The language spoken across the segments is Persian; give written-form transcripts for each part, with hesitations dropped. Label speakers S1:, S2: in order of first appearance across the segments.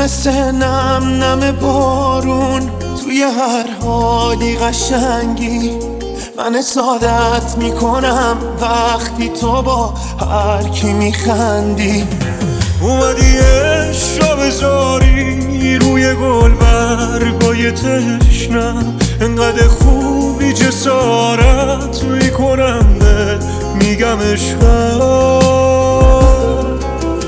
S1: مثل نم نم بارون توی هر حالی قشنگی. من سعادت میکنم وقتی تو با هر کی میخندی.
S2: اومدی عشق را بذاری روی گل برگای تشنم، انقدر خوبی جسارت میکنم بهت میگم عشقم.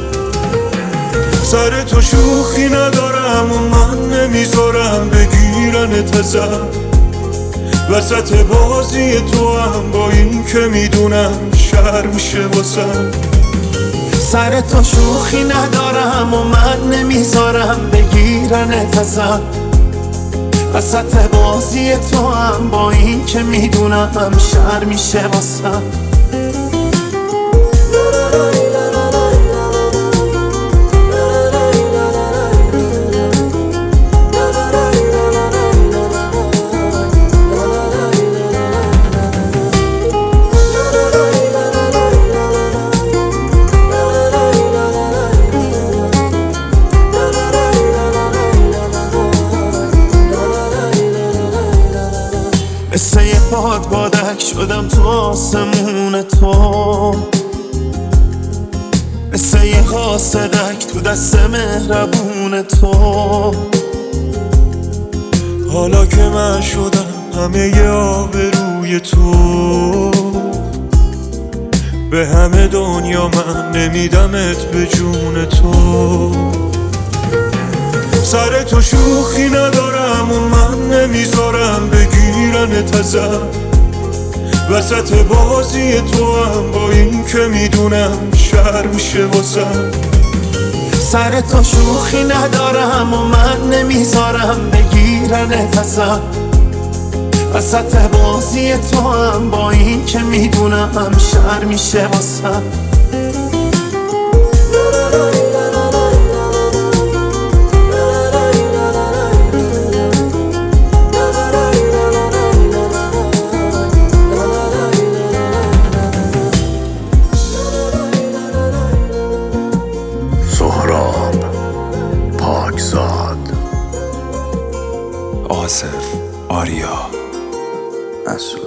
S2: سر تو شوخی ندارم و من نمیذارم بگیرنت ازم. وسط بازی تو هم با این که میدونم شر میشه واسم.
S1: سر تو شوخی ندارم و من نمیذارم بگیرنت ازم. وسط بازی تو هم با این که میدونم شر میشه واسم. مثل یه بادک شدم تو آسمون تو، مثل یه قاصدک تو دست مهربون تو.
S2: حالا که من شدم همه آبروی تو، به همه دنیا من نمیدمت به جون تو. سر تو شوخی ندارم و من نمیذارم بگیرنت ازم. وسط بازی تو هم با این که میدونم شر میشه واسم.
S1: سر تو شوخی ندارم و من نمیذارم بگیرنت ازم. وسط بازی تو هم با این که میدونم شر میشه واسم.
S3: آصف آریا مسعود